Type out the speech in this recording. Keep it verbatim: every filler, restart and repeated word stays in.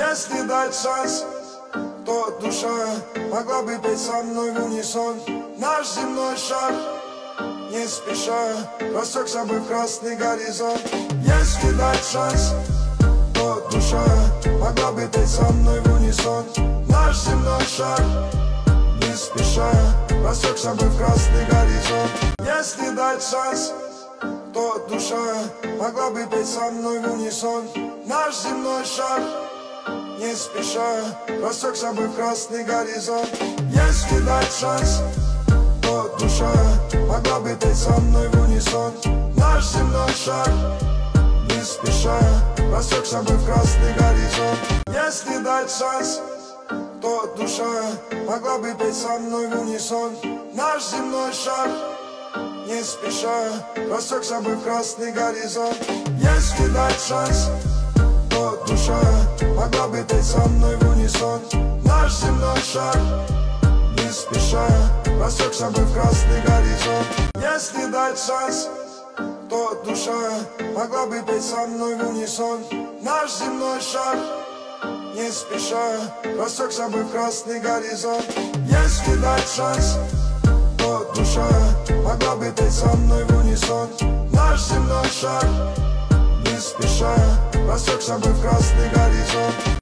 Если дать шанс, то душа могла бы петь со мной в унисон. Наш земной шар, не спеша, растекся бы в красный горизонт. Если дать шанс, то душа могла бы петь со мной в унисон. Наш земной шар, не спеша, растекся бы в красный горизонт. Если дать шанс, то душа могла бы петь со мной в унисон. Наш земной шар, не спеша, растекся бы в красный горизонт. Если дать шанс, то душа могла бы петь со мной в унисон. Наш земной шар, не спеша, растекся бы в красный горизонт. Если дать шанс, то душа могла бы петь со мной в унисон. Наш земной шар, не спеша, растекся бы в красный горизонт. Если дать шанс, то душа могла бы петь со мной в унисон. Наш земной шар, не спеша, растекся бы в красный горизонт. Если дать шанс, то душа могла бы петь со мной в унисон. Наш земной шар, не спеша, растекся бы в красный горизонт. Если дать шанс, то душа могла бы петь со мной в унисон. Наш земной шар, не спеша, растекся бы в красный горизонт.